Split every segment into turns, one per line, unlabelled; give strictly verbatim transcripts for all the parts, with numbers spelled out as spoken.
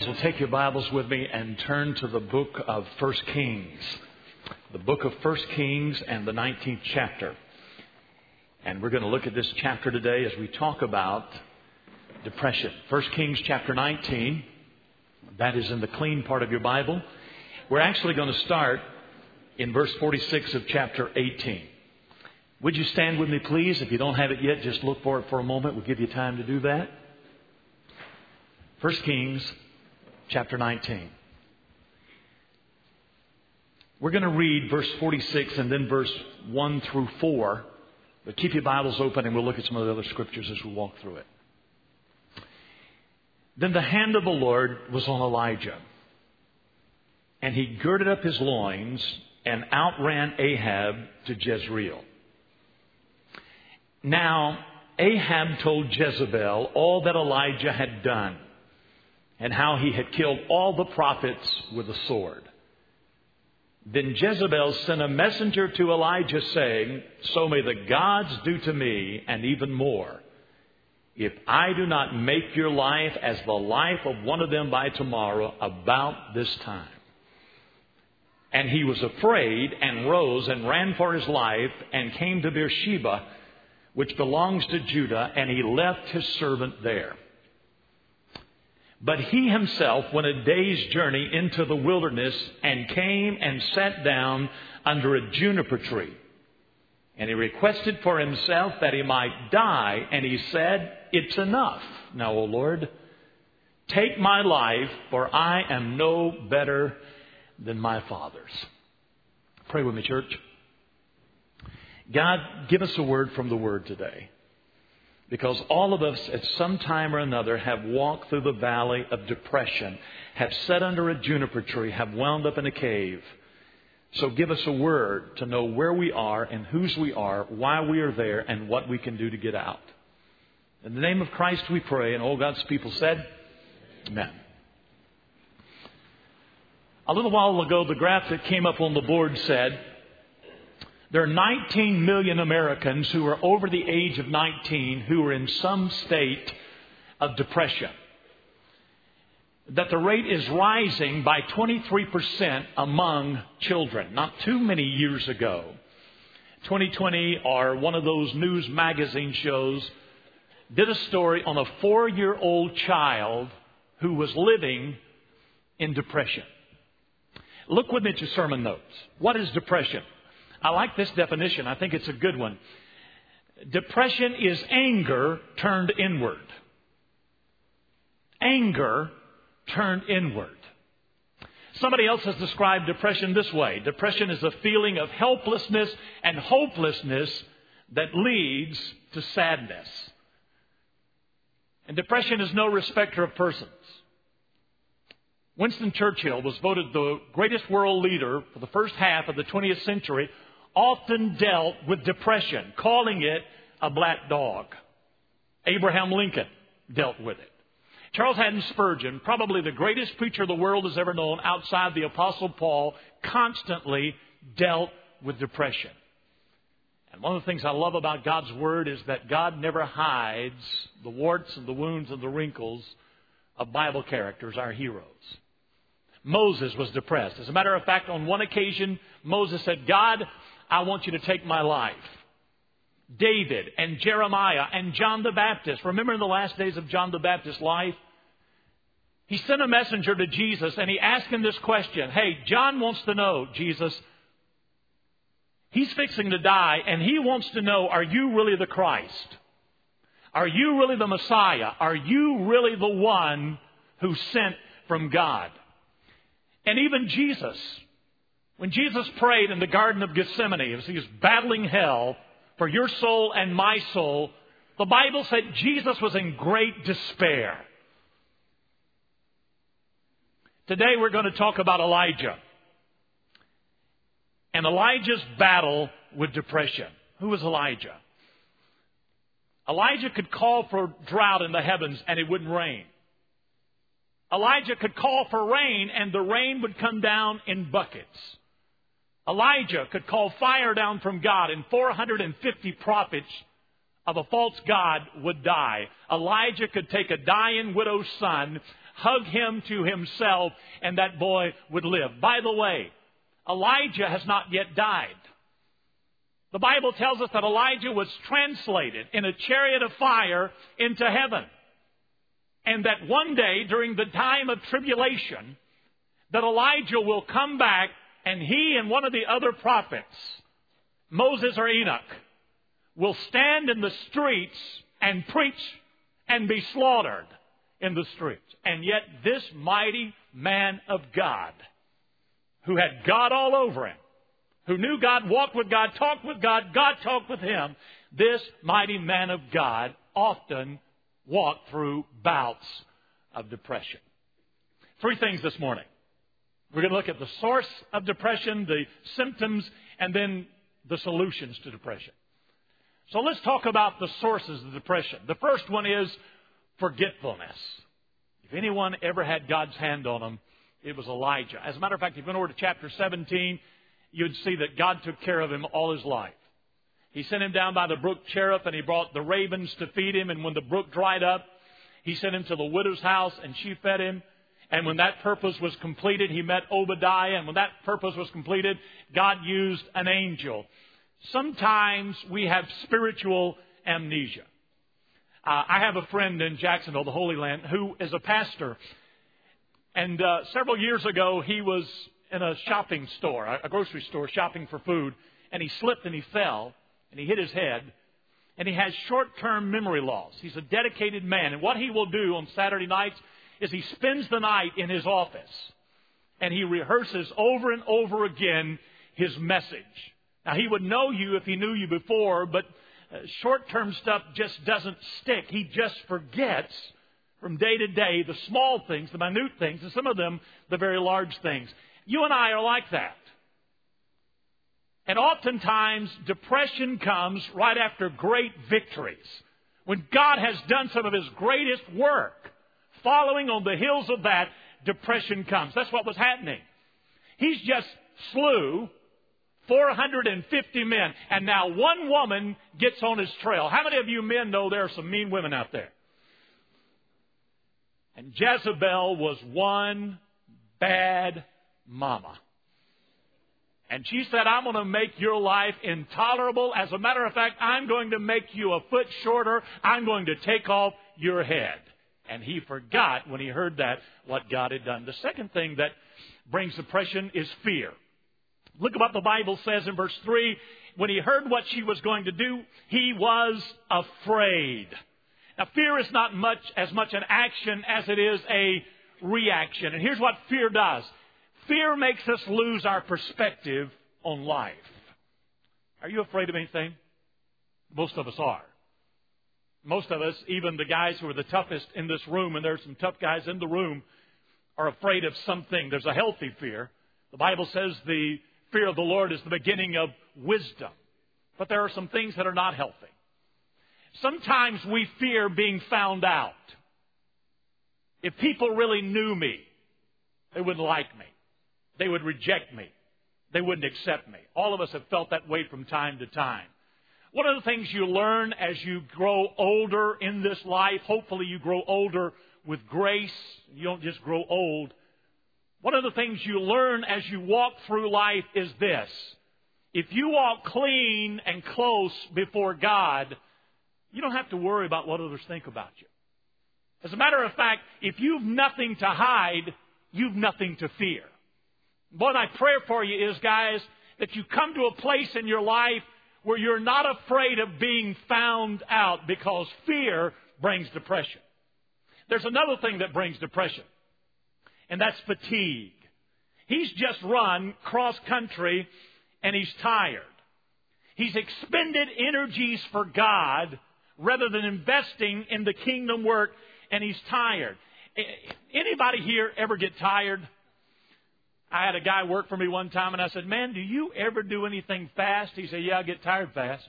So take your Bibles with me and turn to the book of First Kings. The book of First Kings and the nineteenth chapter. And we're going to look at this chapter today as we talk about depression. First Kings chapter nineteen. That is in the clean part of your Bible. We're actually going to start in verse forty-six of chapter eighteen. Would you stand with me, please? If you don't have it yet, just look for it for a moment. We'll give you time to do that. First Kings chapter nineteen. We're going to read verse forty-six and then verse one through four. But keep your Bibles open and we'll look at some of the other scriptures as we walk through it. Then the hand of the Lord was on Elijah. And he girded up his loins and outran Ahab to Jezreel. Now Ahab told Jezebel all that Elijah had done, and how he had killed all the prophets with a sword. Then Jezebel sent a messenger to Elijah saying, "So may the gods do to me, and even more, if I do not make your life as the life of one of them by tomorrow about this time." And he was afraid and rose and ran for his life and came to Beersheba, which belongs to Judah, and he left his servant there. But he himself went a day's journey into the wilderness and came and sat down under a juniper tree. And he requested for himself that he might die. And he said, "It's enough now, O Lord. Take my life, for I am no better than my fathers." Pray with me, church. God, give us a word from the Word today. Because all of us at some time or another have walked through the valley of depression, have sat under a juniper tree, have wound up in a cave. So give us a word to know where we are and whose we are, why we are there, and what we can do to get out. In the name of Christ we pray, and all God's people said, Amen. A little while ago, the graph that came up on the board said, there are nineteen million Americans who are over the age of nineteen who are in some state of depression. That the rate is rising by twenty-three percent among children. Not too many years ago, twenty twenty, or one of those news magazine shows, did a story on a four-year-old child who was living in depression. Look with me at your sermon notes. What is depression? I like this definition. I think it's a good one. Depression is anger turned inward. Anger turned inward. Somebody else has described depression this way. Depression is a feeling of helplessness and hopelessness that leads to sadness. And depression is no respecter of persons. Winston Churchill was voted the greatest world leader for the first half of the twentieth century, often dealt with depression, calling it a black dog. Abraham Lincoln dealt with it. Charles Haddon Spurgeon, probably the greatest preacher the world has ever known outside the Apostle Paul, constantly dealt with depression. And one of the things I love about God's Word is that God never hides the warts and the wounds and the wrinkles of Bible characters, our heroes. Moses was depressed. As a matter of fact, on one occasion, Moses said, "God, I want you to take my life." David and Jeremiah and John the Baptist. Remember in the last days of John the Baptist's life? He sent a messenger to Jesus and he asked him this question. Hey, John wants to know, Jesus, he's fixing to die and he wants to know, are you really the Christ? Are you really the Messiah? Are you really the one who's sent from God? And even Jesus, when Jesus prayed in the Garden of Gethsemane as he was battling hell for your soul and my soul, the Bible said Jesus was in great despair. Today we're going to talk about Elijah and Elijah's battle with depression. Who was Elijah? Elijah could call for drought in the heavens and it wouldn't rain. Elijah could call for rain and the rain would come down in buckets. Elijah could call fire down from God and four hundred fifty prophets of a false god would die. Elijah could take a dying widow's son, hug him to himself, and that boy would live. By the way, Elijah has not yet died. The Bible tells us that Elijah was translated in a chariot of fire into heaven. And that one day, during the time of tribulation, that Elijah will come back, and he and one of the other prophets, Moses or Enoch, will stand in the streets and preach and be slaughtered in the streets. And yet this mighty man of God, who had God all over him, who knew God, walked with God, talked with God, God talked with him, this mighty man of God often walked through bouts of depression. Three things this morning. We're going to look at the source of depression, the symptoms, and then the solutions to depression. So let's talk about the sources of depression. The first one is forgetfulness. If anyone ever had God's hand on them, it was Elijah. As a matter of fact, if you went over to chapter seventeen, you'd see that God took care of him all his life. He sent him down by the brook Cherith, and he brought the ravens to feed him. And when the brook dried up, he sent him to the widow's house, and she fed him. And when that purpose was completed, he met Obadiah. And when that purpose was completed, God used an angel. Sometimes we have spiritual amnesia. Uh, I have a friend in Jacksonville, the Holy Land, who is a pastor. And uh, several years ago, he was in a shopping store, a grocery store, shopping for food. And he slipped and he fell, and he hit his head. And he has short-term memory loss. He's a dedicated man. And what he will do on Saturday nights is he spends the night in his office. And he rehearses over and over again his message. Now, he would know you if he knew you before, but uh, short-term stuff just doesn't stick. He just forgets from day to day the small things, the minute things, and some of them the very large things. You and I are like that. And oftentimes, depression comes right after great victories. When God has done some of His greatest work, following on the heels of that, depression comes. That's what was happening. He's just slew four hundred fifty men, and now one woman gets on his trail. How many of you men know there are some mean women out there? And Jezebel was one bad mama. And she said, I'm going to make your life intolerable. As a matter of fact, I'm going to make you a foot shorter. I'm going to take off your head. And he forgot when he heard that what God had done. The second thing that brings depression is fear. Look at what the Bible says in verse three. When he heard what she was going to do, he was afraid. Now, fear is not much as much an action as it is a reaction. And here's what fear does. Fear makes us lose our perspective on life. Are you afraid of anything? Most of us are. Most of us, even the guys who are the toughest in this room, and there are some tough guys in the room, are afraid of something. There's a healthy fear. The Bible says the fear of the Lord is the beginning of wisdom. But there are some things that are not healthy. Sometimes we fear being found out. If people really knew me, they wouldn't like me. They would reject me. They wouldn't accept me. All of us have felt that way from time to time. One of the things you learn as you grow older in this life, hopefully you grow older with grace. You don't just grow old. One of the things you learn as you walk through life is this. If you walk clean and close before God, you don't have to worry about what others think about you. As a matter of fact, if you've nothing to hide, you've nothing to fear. What my prayer for you is, guys, that you come to a place in your life where you're not afraid of being found out, because fear brings depression. There's another thing that brings depression, and that's fatigue. He's just run cross country and he's tired. He's expended energies for God rather than investing in the kingdom work, and he's tired. Anybody here ever get tired? I had a guy work for me one time, and I said, man, do you ever do anything fast? He said, yeah, I get tired fast.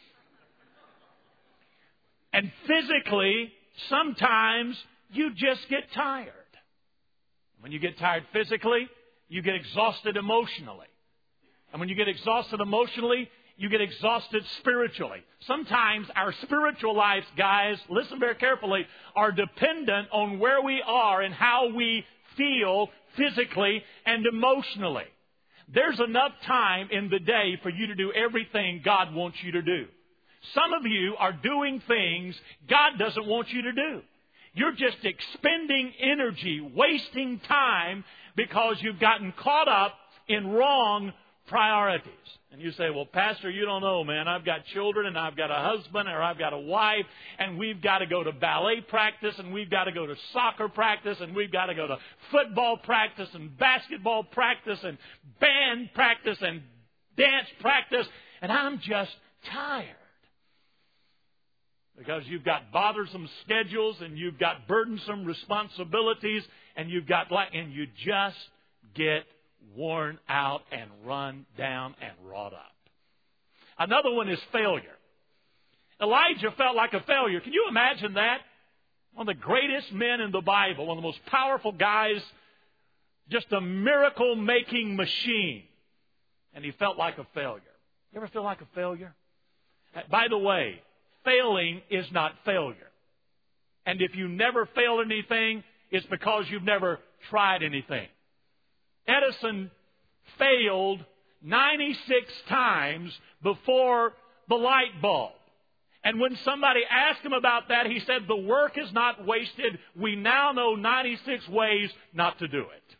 And physically, sometimes you just get tired. When you get tired physically, you get exhausted emotionally. And when you get exhausted emotionally, You get exhausted spiritually. Sometimes our spiritual lives, guys, listen very carefully, are dependent on where we are and how we feel physically and emotionally. There's enough time in the day for you to do everything God wants you to do. Some of you are doing things God doesn't want you to do. You're just expending energy, wasting time because you've gotten caught up in wrong priorities. And you say, well, Pastor, you don't know, man. I've got children and I've got a husband or I've got a wife and we've got to go to ballet practice and we've got to go to soccer practice and we've got to go to football practice and basketball practice and band practice and dance practice. And I'm just tired. Because you've got bothersome schedules and you've got burdensome responsibilities and you've got and you just get worn out and run down and wrought up. Another one is failure. Elijah felt like a failure. Can you imagine that? One of the greatest men in the Bible, one of the most powerful guys, just a miracle-making machine. And he felt like a failure. You ever feel like a failure? By the way, failing is not failure. And if you never failed anything, it's because you've never tried anything. Edison failed ninety-six times before the light bulb. And when somebody asked him about that, he said, the work is not wasted. We now know ninety-six ways not to do it.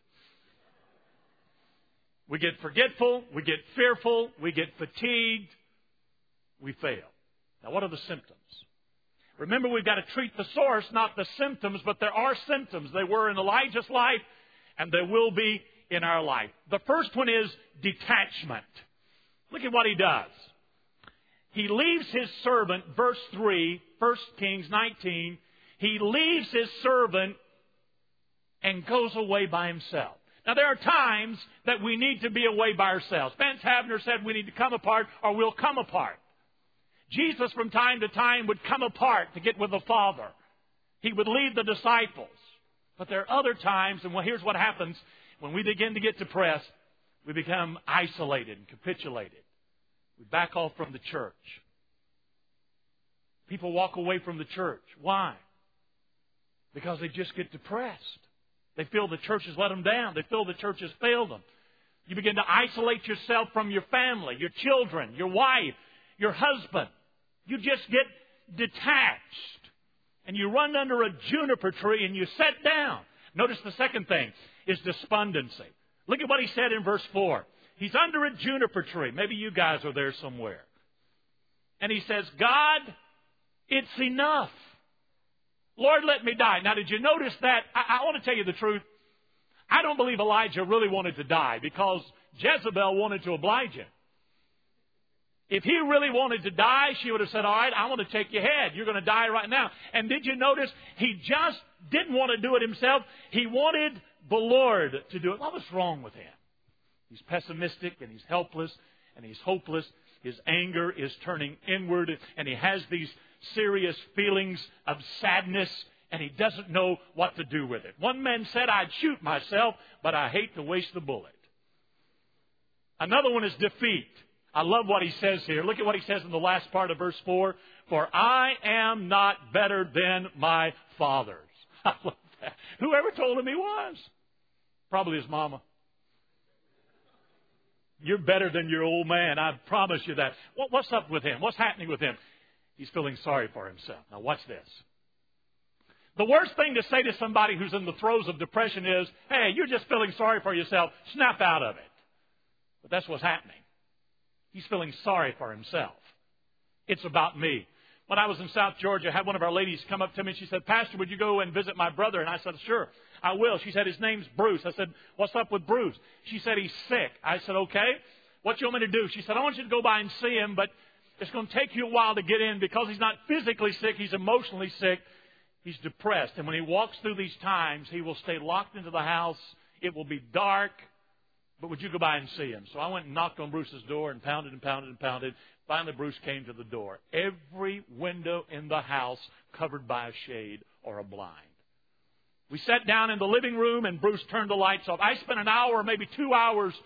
We get forgetful, we get fearful, we get fatigued, we fail. Now, what are the symptoms? Remember, we've got to treat the source, not the symptoms, but there are symptoms. They were in Elijah's life, and there will be in our life. The first one is detachment. Look at what he does. He leaves his servant, verse three, First Kings nineteen. He leaves his servant and goes away by himself. Now, there are times that we need to be away by ourselves. Vance Havner said we need to come apart or we'll come apart. Jesus from time to time would come apart to get with the Father. He would leave the disciples. But there are other times, and well, here's what happens. When we begin to get depressed, we become isolated and capitulated. We back off from the church. People walk away from the church. Why? Because they just get depressed. They feel the church has let them down. They feel the church has failed them. You begin to isolate yourself from your family, your children, your wife, your husband. You just get detached. And you run under a juniper tree and you sit down. Notice the second thing is despondency. Look at what he said in verse four. He's under a juniper tree. Maybe you guys are there somewhere. And he says, God, it's enough. Lord, let me die. Now, did you notice that? I, I want to tell you the truth. I don't believe Elijah really wanted to die because Jezebel wanted to oblige him. If he really wanted to die, she would have said, all right, I want to take your head. You're going to die right now. And did you notice he just didn't want to do it himself? He wanted the Lord to do it. What was wrong with him? He's pessimistic and he's helpless and he's hopeless. His anger is turning inward and he has these serious feelings of sadness and he doesn't know what to do with it. One man said, I'd shoot myself, but I hate to waste the bullet. Another one is defeat. I love what he says here. Look at what he says in the last part of verse four. For I am not better than my fathers. I love that. Whoever told him he was? Probably his mama. You're better than your old man. I promise you that. What, what's up with him? What's happening with him? He's feeling sorry for himself. Now watch this. The worst thing to say to somebody who's in the throes of depression is, hey, you're just feeling sorry for yourself. Snap out of it. But that's what's happening. He's feeling sorry for himself. It's about me. When I was in South Georgia, I had one of our ladies come up to me and she said, Pastor, would you go and visit my brother? And I said, sure, I will. She said, his name's Bruce. I said, what's up with Bruce? She said, he's sick. I said, okay. What do you want me to do? She said, I want you to go by and see him, but it's going to take you a while to get in because he's not physically sick. He's emotionally sick. He's depressed. And when he walks through these times, he will stay locked into the house. It will be dark. But would you go by and see him? So I went and knocked on Bruce's door and pounded and pounded and pounded. Finally, Bruce came to the door. Every window in the house covered by a shade or a blind. We sat down in the living room and Bruce turned the lights off. I spent an hour, maybe two hours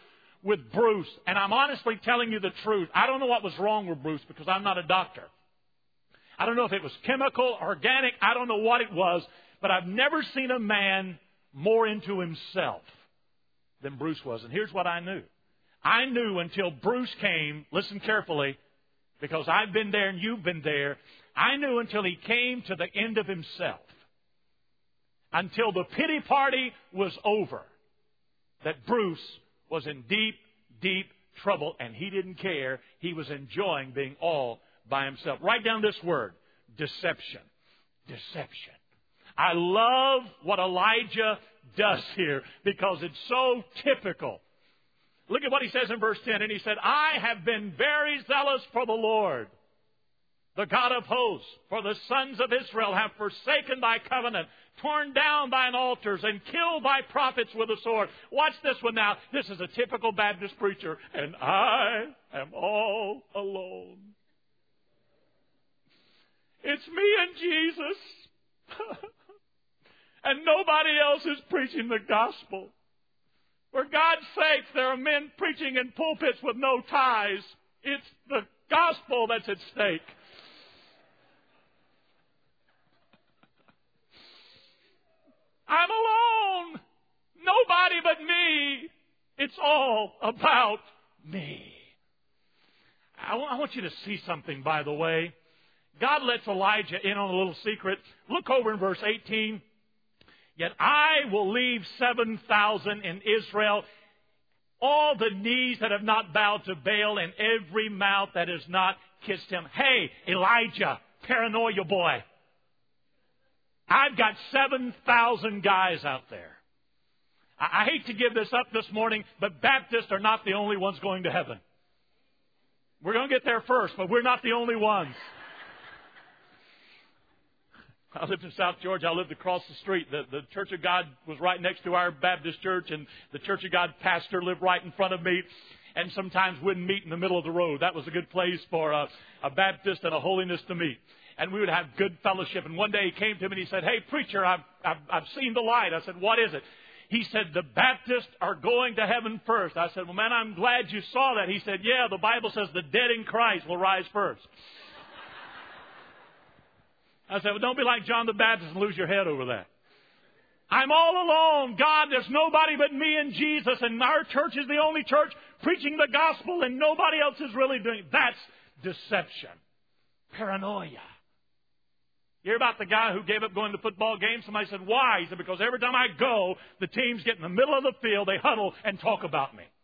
with Bruce, and I'm honestly telling you the truth. I don't know what was wrong with Bruce because I'm not a doctor. I don't know if it was chemical, organic, I don't know what it was, but I've never seen a man more into himself than Bruce was. And here's what I knew. I knew until Bruce came, listen carefully, because I've been there and you've been there, I knew until he came to the end of himself, until the pity party was over, that Bruce was in deep, deep trouble, and he didn't care. He was enjoying being all by himself. Write down this word, deception. Deception. I love what Elijah does here because it's so typical. Look at what he says in verse ten. And he said, I have been very zealous for the Lord, the God of hosts, for the sons of Israel have forsaken thy covenant, torn down thine altars, and killed thy prophets with a sword. Watch this one now. This is a typical Baptist preacher. And I am all alone. It's me and Jesus. And nobody else is preaching the gospel. For God's sakes, there are men preaching in pulpits with no ties. It's the gospel that's at stake. I'm alone. Nobody but me. It's all about me. I want you to see something, by the way. God lets Elijah in on a little secret. Look over in verse eighteen. Yet I will leave seven thousand in Israel, all the knees that have not bowed to Baal, and every mouth that has not kissed him. Hey, Elijah, paranoia boy. I've got seven thousand guys out there. I, I hate to give this up this morning, but Baptists are not the only ones going to heaven. We're going to get there first, but we're not the only ones. I lived in South Georgia. I lived across the street. The, the Church of God was right next to our Baptist church, and the Church of God pastor lived right in front of me. And sometimes we'd meet in the middle of the road. That was a good place for a, a Baptist and a holiness to meet. And we would have good fellowship. And one day he came to me and he said, hey, preacher, I've, I've, I've seen the light. I said, what is it? He said, the Baptists are going to heaven first. I said, well, man, I'm glad you saw that. He said, yeah, the Bible says the dead in Christ will rise first. I said, well, don't be like John the Baptist and lose your head over that. I'm all alone. God, there's nobody but me and Jesus, and our church is the only church preaching the gospel, and nobody else is really doing it. That's deception. Paranoia. You hear about the guy who gave up going to football games? Somebody said, why? He said, because every time I go, the teams get in the middle of the field, they huddle and talk about me.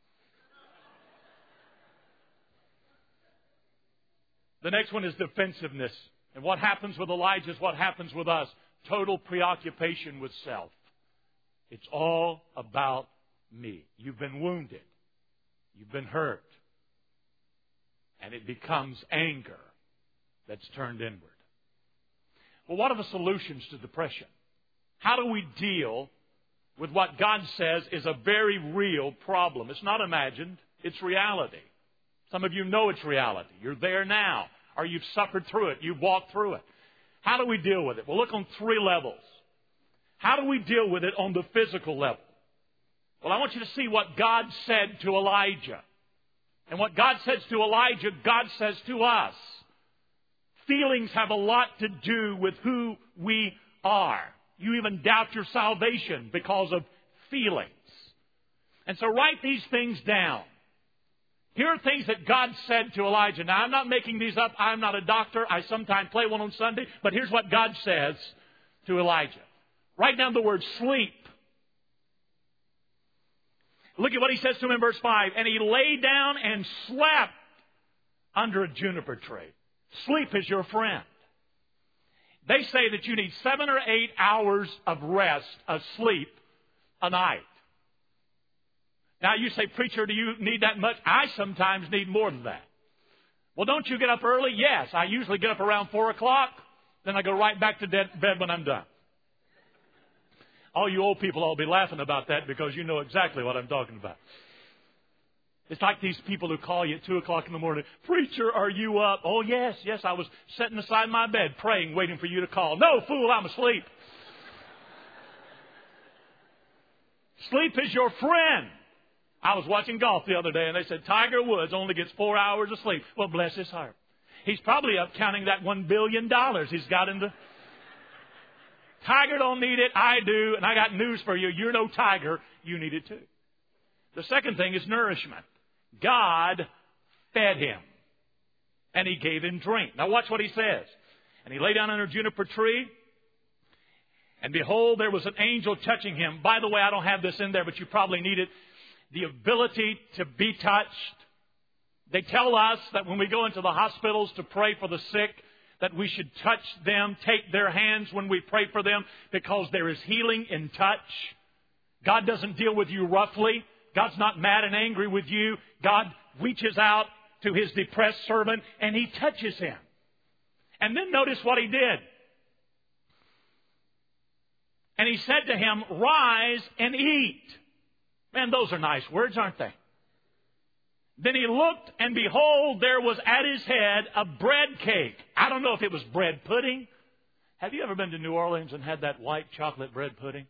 The next one is defensiveness. And what happens with Elijah is what happens with us. Total preoccupation with self. It's all about me. You've been wounded. You've been hurt. And it becomes anger that's turned inward. Well, what are the solutions to depression? How do we deal with what God says is a very real problem? It's not imagined. It's reality. Some of you know it's reality. You're there now. Or you've suffered through it. You've walked through it. How do we deal with it? Well, look on three levels. How do we deal with it on the physical level? Well, I want you to see what God said to Elijah. And what God says to Elijah, God says to us. Feelings have a lot to do with who we are. You even doubt your salvation because of feelings. And so write these things down. Here are things that God said to Elijah. Now, I'm not making these up. I'm not a doctor. I sometimes play one on Sunday. But here's what God says to Elijah. Write down the word sleep. Look at what he says to him in verse five. And he lay down and slept under a juniper tree. Sleep is your friend. They say that you need seven or eight hours of rest, of sleep, a night. Now you say, preacher, do you need that much? I sometimes need more than that. Well, don't you get up early? Yes, I usually get up around four o'clock. Then I go right back to bed when I'm done. All you old people will be laughing about that because you know exactly what I'm talking about. It's like these people who call you at two o'clock in the morning. Preacher, are you up? Oh, yes, yes, I was sitting aside my bed praying, waiting for you to call. No, fool, I'm asleep. Sleep is your friend. I was watching golf the other day, and they said Tiger Woods only gets four hours of sleep. Well, bless his heart. He's probably up counting that one billion dollars he's got in the... Tiger don't need it. I do. And I got news for you. You're no tiger. You need it too. The second thing is nourishment. God fed him. And he gave him drink. Now watch what he says. And he lay down under a juniper tree. And behold, there was an angel touching him. By the way, I don't have this in there, but you probably need it. The ability to be touched. They tell us that when we go into the hospitals to pray for the sick, that we should touch them, take their hands when we pray for them, because there is healing in touch. God doesn't deal with you roughly. God's not mad and angry with you. God reaches out to his depressed servant and he touches him. And then notice what he did. And he said to him, rise and eat. Man, those are nice words, aren't they? Then he looked, and behold, there was at his head a bread cake. I don't know if it was bread pudding. Have you ever been to New Orleans and had that white chocolate bread pudding?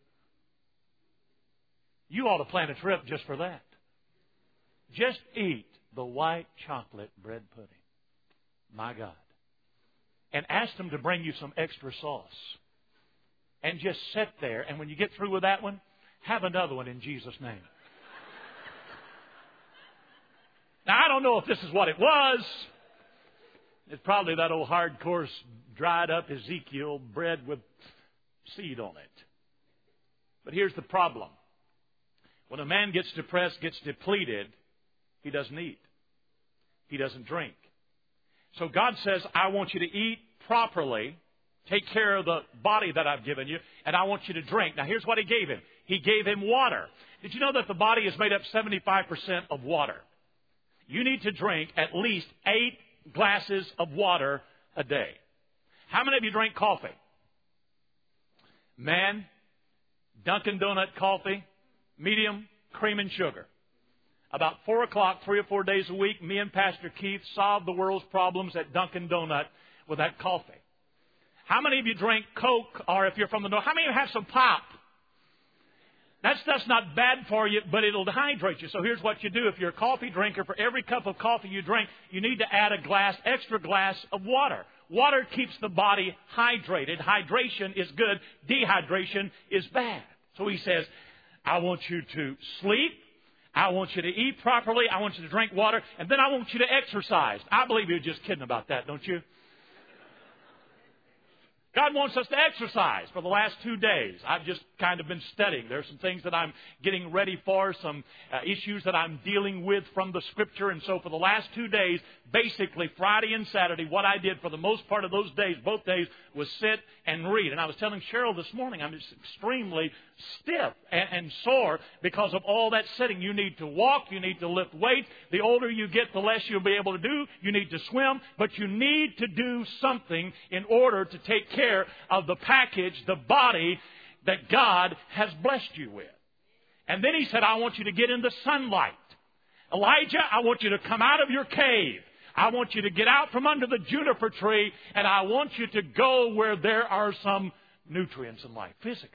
You ought to plan a trip just for that. Just eat the white chocolate bread pudding. My God. And ask them to bring you some extra sauce. And just sit there, and when you get through with that one, have another one in Jesus' name. Now, I don't know if this is what it was. It's probably that old hardcore dried up Ezekiel bread with seed on it. But here's the problem. When a man gets depressed, gets depleted, he doesn't eat. He doesn't drink. So God says, I want you to eat properly, take care of the body that I've given you, and I want you to drink. Now, here's what he gave him. He gave him water. Did you know that the body is made up seventy-five percent of water? You need to drink at least eight glasses of water a day. How many of you drink coffee? Man, Dunkin' Donut coffee, medium, cream and sugar. About four o'clock, three or four days a week, me and Pastor Keith solve the world's problems at Dunkin' Donut with that coffee. How many of you drink Coke, or if you're from the north, how many of you have some pop? That stuff's not bad for you, but it'll dehydrate you. So here's what you do. If you're a coffee drinker, for every cup of coffee you drink, you need to add a glass, extra glass of water. Water keeps the body hydrated. Hydration is good. Dehydration is bad. So he says, I want you to sleep. I want you to eat properly. I want you to drink water. And then I want you to exercise. I believe you're just kidding about that, don't you? God wants us to exercise for the last two days. I've just kind of been studying. There are some things that I'm getting ready for, some uh, issues that I'm dealing with from the Scripture. And so for the last two days, basically Friday and Saturday, what I did for the most part of those days, both days, was sit and read. And I was telling Cheryl this morning, I'm just extremely stiff and, and sore because of all that sitting. You need to walk. You need to lift weights. The older you get, the less you'll be able to do. You need to swim. But you need to do something in order to take care care of the package, the body that God has blessed you with. And then he said, I want you to get in the sunlight. Elijah, I want you to come out of your cave. I want you to get out from under the juniper tree, and I want you to go where there are some nutrients in life, physically.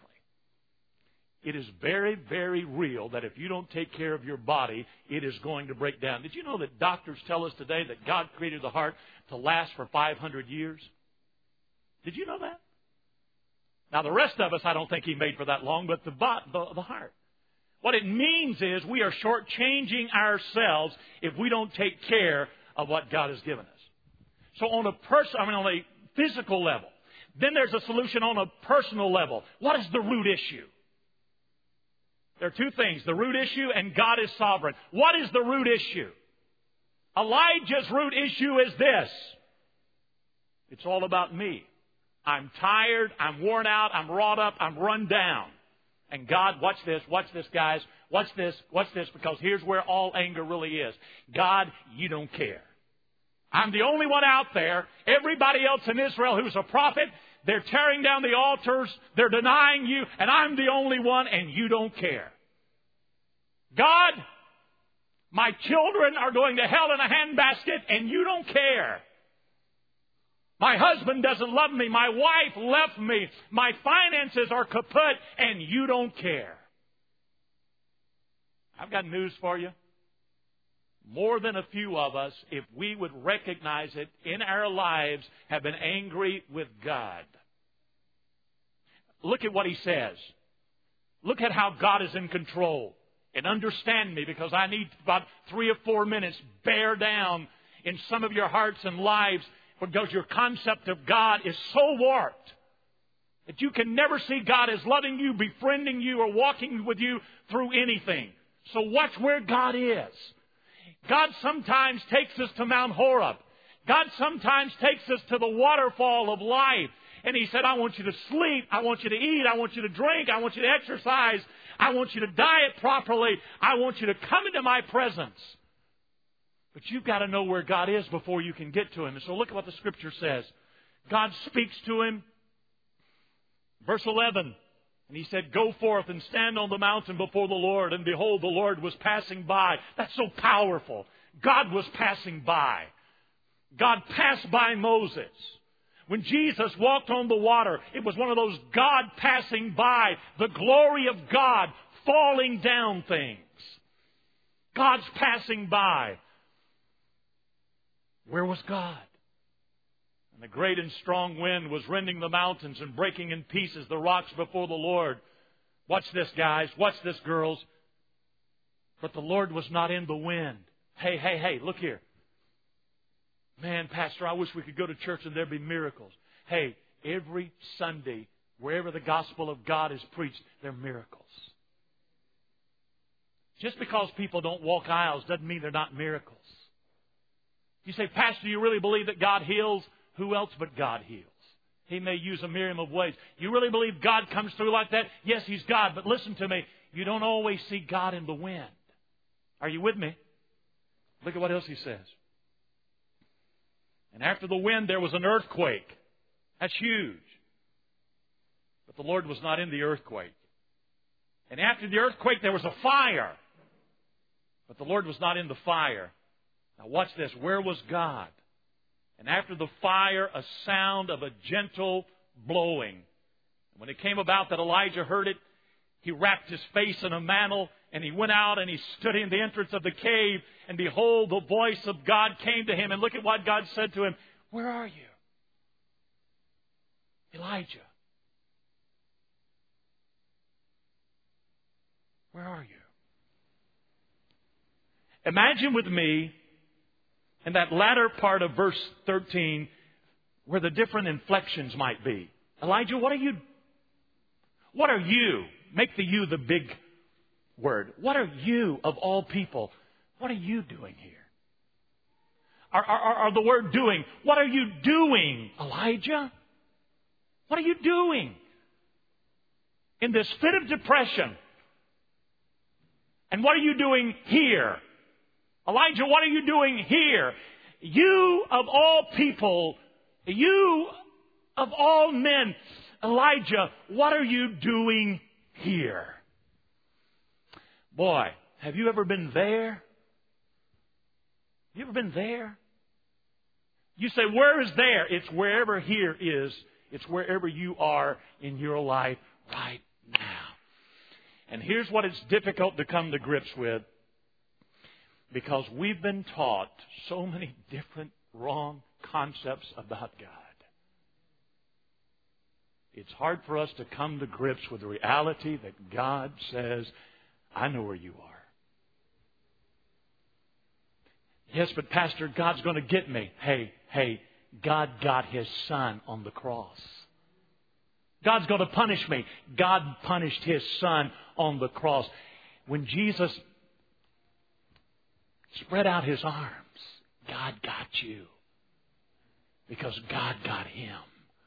It is very, very real that if you don't take care of your body, it is going to break down. Did you know that doctors tell us today that God created the heart to last for five hundred years? Did you know that? Now, the rest of us, I don't think he made for that long, but the, the, the heart. What it means is we are shortchanging ourselves if we don't take care of what God has given us. So on a person, I mean, on a physical level, then there's a solution on a personal level. What is the root issue? There are two things, the root issue and God is sovereign. What is the root issue? Elijah's root issue is this. It's all about me. I'm tired, I'm worn out, I'm wrought up, I'm run down. And God, watch this, watch this, guys. Watch this, watch this, because here's where all anger really is. God, you don't care. I'm the only one out there. Everybody else in Israel who's a prophet, they're tearing down the altars, they're denying you, and I'm the only one, and you don't care. God, my children are going to hell in a handbasket, and you don't care. My husband doesn't love me. My wife left me. My finances are kaput, and you don't care. I've got news for you. More than a few of us, if we would recognize it in our lives, have been angry with God. Look at what He says. Look at how God is in control. And understand me, because I need about three or four minutes bear down in some of your hearts and lives, because your concept of God is so warped that you can never see God as loving you, befriending you, or walking with you through anything. So watch where God is. God sometimes takes us to Mount Horeb. God sometimes takes us to the waterfall of life. And He said, I want you to sleep. I want you to eat. I want you to drink. I want you to exercise. I want you to diet properly. I want you to come into my presence. But you've got to know where God is before you can get to Him. And so look at what the Scripture says. God speaks to him. Verse eleven. And He said, go forth and stand on the mountain before the Lord. And behold, the Lord was passing by. That's so powerful. God was passing by. God passed by Moses. When Jesus walked on the water, it was one of those God passing by, the glory of God falling down things. God's passing by. Where was God? And the great and strong wind was rending the mountains and breaking in pieces the rocks before the Lord. Watch this, guys. Watch this, girls. But the Lord was not in the wind. Hey, hey, hey, look here. Man, Pastor, I wish we could go to church and there'd be miracles. Hey, every Sunday, wherever the gospel of God is preached, there are miracles. Just because people don't walk aisles doesn't mean they're not miracles. You say, Pastor, do you really believe that God heals? Who else but God heals? He may use a myriad of ways. You really believe God comes through like that? Yes, He's God. But listen to me. You don't always see God in the wind. Are you with me? Look at what else He says. And after the wind, there was an earthquake. That's huge. But the Lord was not in the earthquake. And after the earthquake, there was a fire. But the Lord was not in the fire. Now watch this. Where was God? And after the fire, a sound of a gentle blowing. And when it came about that Elijah heard it, he wrapped his face in a mantle, and he went out and he stood in the entrance of the cave. And behold, the voice of God came to him. And look at what God said to him. Where are you? Elijah. Where are you? Imagine with me in that latter part of verse thirteen where the different inflections might be. Elijah, what are you? What are you? Make the you the big word. What are you of all people? What are you doing here? Are, are, are the word doing. What are you doing, Elijah? What are you doing? In this fit of depression. And what are you doing here? Elijah, what are you doing here? You of all people, you of all men, Elijah, what are you doing here? Boy, have you ever been there? You ever been there? You say, where is there? It's wherever here is. It's wherever you are in your life right now. And here's what it's difficult to come to grips with. Because we've been taught so many different wrong concepts about God. It's hard for us to come to grips with the reality that God says, I know where you are. Yes, but Pastor, God's going to get me. Hey, hey, God got His Son on the cross. God's going to punish me. God punished His Son on the cross. When Jesus spread out His arms, God got you. Because God got Him.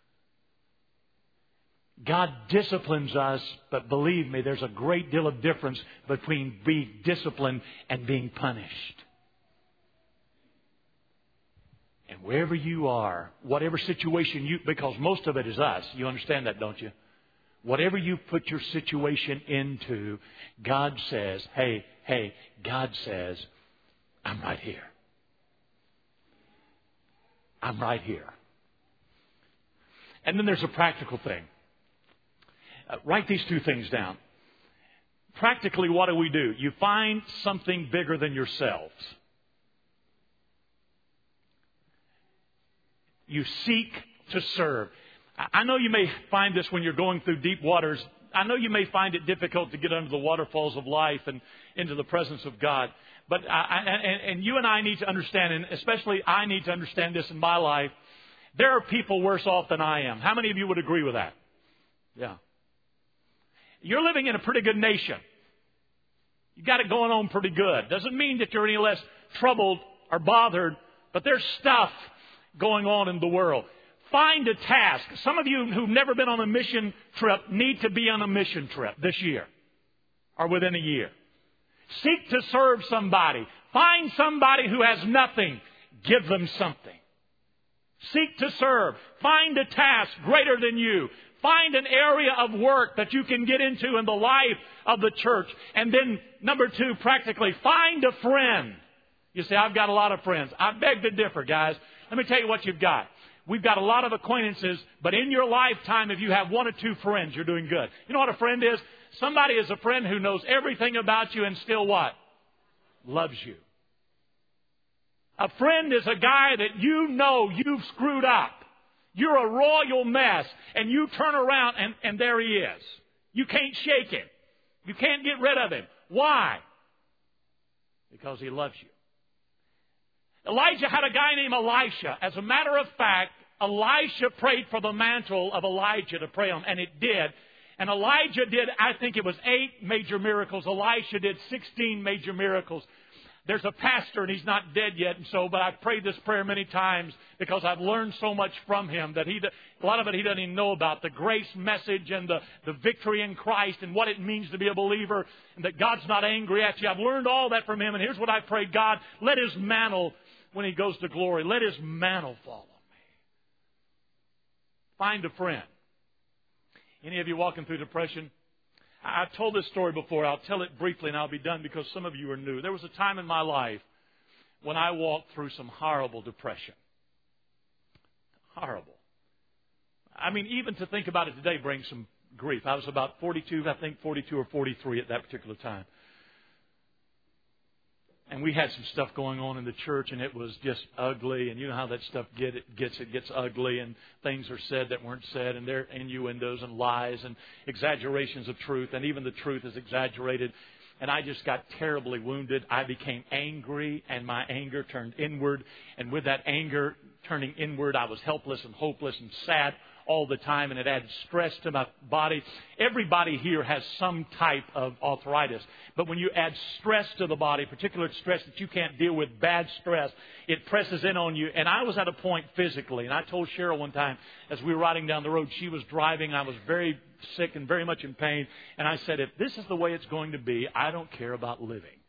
God disciplines us, but believe me, there's a great deal of difference between being disciplined and being punished. And wherever you are, whatever situation you, because most of it is us. You understand that, don't you? Whatever you put your situation into, God says, hey, hey, God says, I'm right here. I'm right here. And then there's a practical thing. Uh, write these two things down. practically what do we do? You find something bigger than yourselves. You seek to serve. I know you may find this when you're going through deep waters. I know you may find it difficult to get under the waterfalls of life and into the presence of God. But I, and, and you and I need to understand, and especially I need to understand this in my life, there are people worse off than I am. How many of you would agree with that? Yeah. You're living in a pretty good nation. You got it going on pretty good. Doesn't mean that you're any less troubled or bothered, but there's stuff going on in the world. Find a task. Some of you who've never been on a mission trip need to be on a mission trip this year or within a year. Seek to serve somebody. Find somebody who has nothing. Give them something. Seek to serve. Find a task greater than you. Find an area of work that you can get into in the life of the church. And then, number two, practically, find a friend. You say, I've got a lot of friends. I beg to differ, guys. Let me tell you what you've got. We've got a lot of acquaintances, but in your lifetime, if you have one or two friends, you're doing good. You know what a friend is? Somebody is a friend who knows everything about you and still what? Loves you. A friend is a guy that you know you've screwed up. You're a royal mess, and you turn around, and, and there he is. You can't shake him. You can't get rid of him. Why? Because he loves you. Elijah had a guy named Elisha. As a matter of fact, Elisha prayed for the mantle of Elijah to pray on, and it did. And Elijah did, I think it was eight major miracles. Elisha did sixteen major miracles. There's a pastor, and he's not dead yet, and so, but I've prayed this prayer many times because I've learned so much from him that he, a lot of it he doesn't even know about. The grace message and the, the victory in Christ and what it means to be a believer and that God's not angry at you. I've learned all that from him, and here's what I prayed. God, let his mantle, when he goes to glory, let his mantle fall on me. Find a friend. Any of you walking through depression? I've told this story before. I'll tell it briefly and I'll be done because some of you are new. There was a time in my life when I walked through some horrible depression. Horrible. I mean, even to think about it today brings some grief. I was about forty-two, I think forty-two or forty-three at that particular time. And we had some stuff going on in the church, and it was just ugly. And you know how that stuff get, it gets. It gets ugly, and things are said that weren't said, and there are innuendos and lies and exaggerations of truth, and even the truth is exaggerated. And I just got terribly wounded. I became angry, and my anger turned inward. And with that anger turning inward, I was helpless and hopeless and sad all the time, and it added stress to my body. Everybody here has some type of arthritis. But when you add stress to the body, particular stress that you can't deal with, bad stress, it presses in on you. And I was at a point physically, and I told Cheryl one time, as we were riding down the road, she was driving, I was very sick and very much in pain, and I said, if this is the way it's going to be, I don't care about living.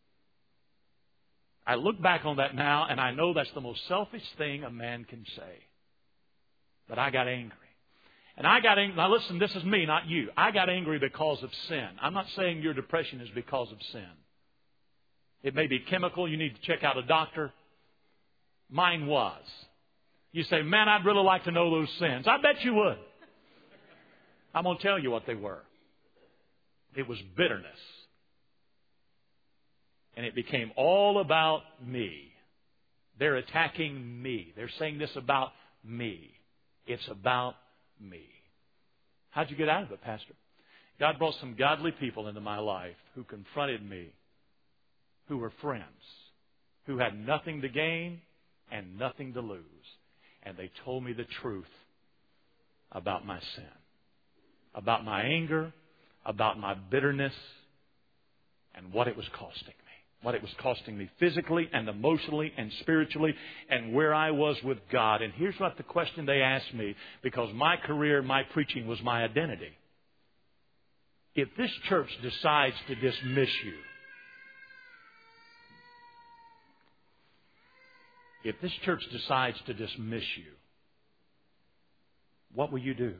I look back on that now, and I know that's the most selfish thing a man can say. But I got angry. And I got angry. Now listen, this is me, not you. I got angry because of sin. I'm not saying your depression is because of sin. It may be chemical. You need to check out a doctor. Mine was. You say, man, I'd really like to know those sins. I bet you would. I'm going to tell you what they were. It was bitterness. And it became all about me. They're attacking me. They're saying this about me. It's about me. How'd you get out of it, Pastor? God brought some godly people into my life who confronted me, who were friends, who had nothing to gain and nothing to lose. And they told me the truth about my sin, about my anger, about my bitterness, and what it was costing me. What it was costing me physically and emotionally and spiritually and where I was with God. And here's what the question they asked me, because my career, my preaching was my identity. If this church decides to dismiss you, if this church decides to dismiss you, what will you do?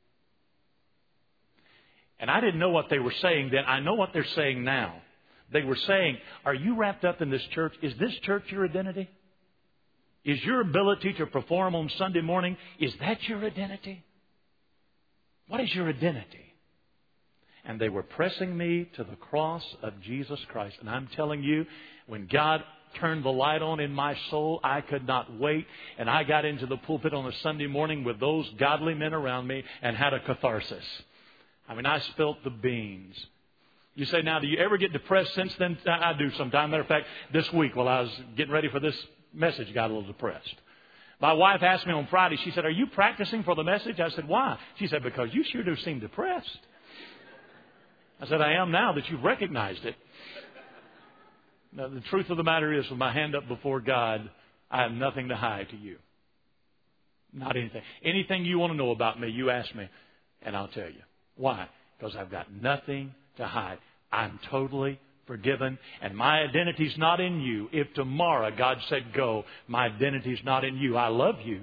And I didn't know what they were saying then. I know what they're saying now. They were saying, are you wrapped up in this church? Is this church your identity? Is your ability to perform on Sunday morning, is that your identity? What is your identity? And they were pressing me to the cross of Jesus Christ. And I'm telling you, when God turned the light on in my soul, I could not wait. And I got into the pulpit on a Sunday morning with those godly men around me and had a catharsis. I mean, I spilt the beans. You say, now, do you ever get depressed since then? I do sometimes. Matter of fact, this week while I was getting ready for this message, I got a little depressed. My wife asked me on Friday, she said, are you practicing for the message? I said, why? She said, because you sure do seem depressed. I said, I am now that you've recognized it. Now, the truth of the matter is, with my hand up before God, I have nothing to hide to you. Not anything. Anything you want to know about me, you ask me, and I'll tell you. Why? Because I've got nothing to hide. I'm totally forgiven, and my identity's not in you. If tomorrow God said go, my identity's not in you. I love you,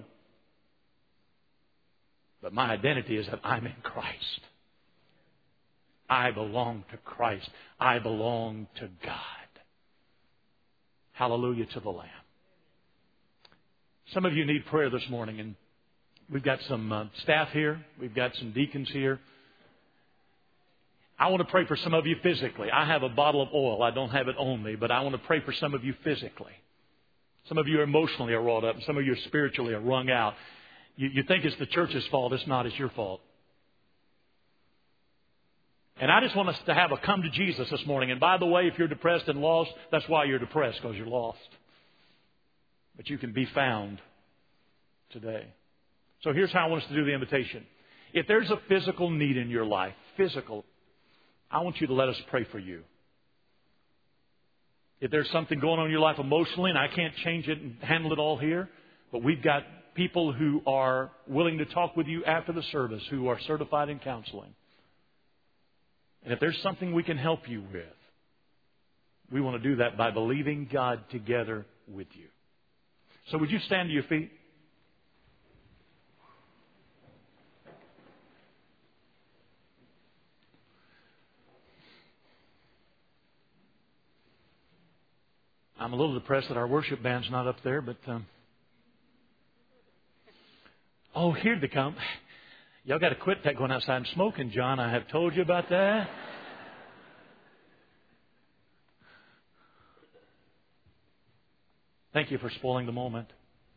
but my identity is that I'm in Christ. I belong to Christ. I belong to God. Hallelujah to the Lamb. Some of you need prayer this morning, and we've got some uh, staff here. We've got some deacons here. I want to pray for some of you physically. I have a bottle of oil. I don't have it on me, but I want to pray for some of you physically. Some of you emotionally are wrought up, and some of you are spiritually are wrung out. You, you think it's the church's fault. It's not. It's your fault. And I just want us to have a come to Jesus this morning. And by the way, if you're depressed and lost, that's why you're depressed, because you're lost. But you can be found today. So here's how I want us to do the invitation. If there's a physical need in your life, physical, I want you to let us pray for you. If there's something going on in your life emotionally, and I can't change it and handle it all here, but we've got people who are willing to talk with you after the service, who are certified in counseling. And if there's something we can help you with, we want to do that by believing God together with you. So would you stand to your feet? I'm a little depressed that our worship band's not up there, but um, oh, here they come. Y'all got to quit that going outside and smoking, John. I have told you about that. Thank you for spoiling the moment.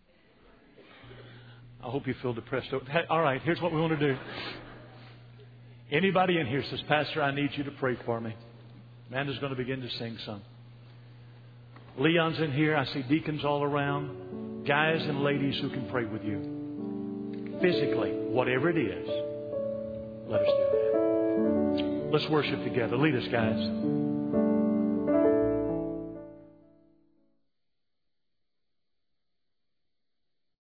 I hope you feel depressed. Hey, all right, here's what we want to do. Anybody in here says, Pastor, I need you to pray for me. Amanda's going to begin to sing some. Leon's in here. I see deacons all around. Guys and ladies who can pray with you. Physically, whatever it is, let us do that. Let's worship together. Lead us, guys.